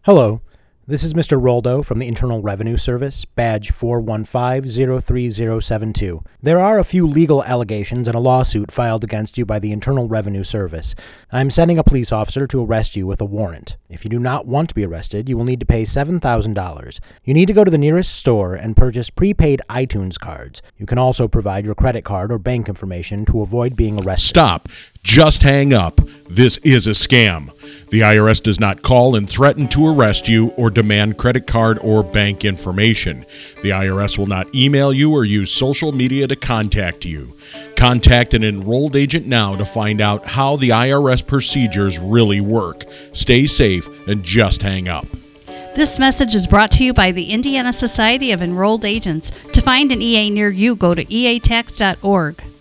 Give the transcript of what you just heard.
Hello, this is Mr. Roldo from the Internal Revenue Service, badge 415-03072. There are a few legal allegations and a lawsuit filed against you by the Internal Revenue Service. I'm sending a police officer to arrest you with a warrant. If you do not want to be arrested, you will need to pay $7,000. You need to go to the nearest store and purchase prepaid iTunes cards. You can also provide your credit card or bank information to avoid being arrested. Stop. Just hang up. This is a scam. The IRS does not call and threaten to arrest you or demand credit card or bank information. The IRS will not email you or use social media to contact you. Contact an enrolled agent now to find out how the IRS procedures really work. Stay safe and just hang up. This message is brought to you by the Indiana Society of Enrolled Agents. To find an EA near you, go to eatax.org.